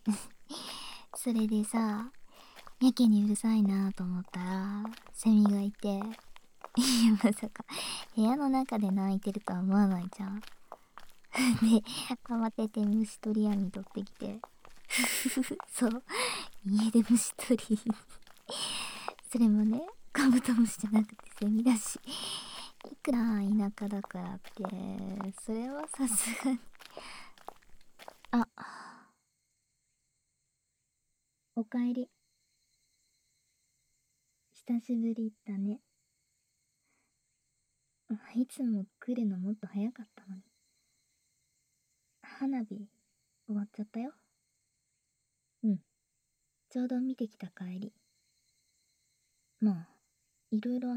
それでさ、やけにうるさいなと思ったら、セミがいて、いや、まさか、部屋の中で鳴いてるとは思わないじゃん。で、慌てて虫取り網取ってきて、そう、家で虫取り。それもね、カブトムシじゃなくてセミだし、いくら田舎だからって、それはさすがに。あ、おかえり。久しぶりだね。いつも来るのもっと早かったのに。花火、終わっちゃったよ。うん。ちょうど見てきた帰り。まあ、いろいろあって、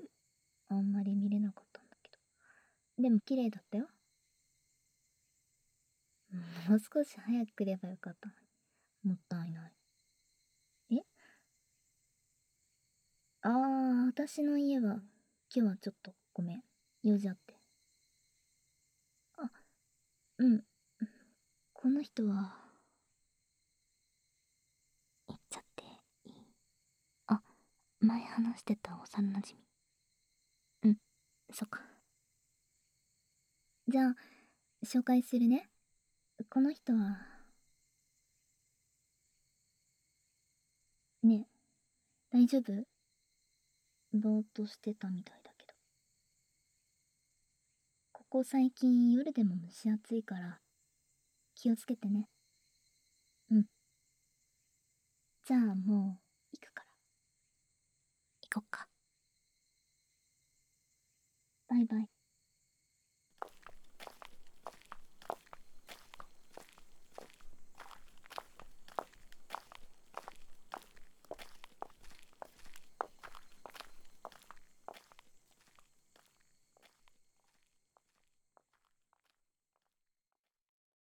あんまり見れなかったんだけど。でも綺麗だったよ。もう少し早く来ればよかったのに。もったいない。え私の家は、今日はちょっとごめん。用事あって。あ、うん。この人は、言っちゃっていい？あ、前話してた幼馴染。うん、そっか。じゃあ、紹介するね。この人は、ね、大丈夫？ぼーっとしてたみたいだけど。ここ最近夜でも蒸し暑いから、気をつけてね。うん。じゃあもう、行くから。行こっか。バイバイ。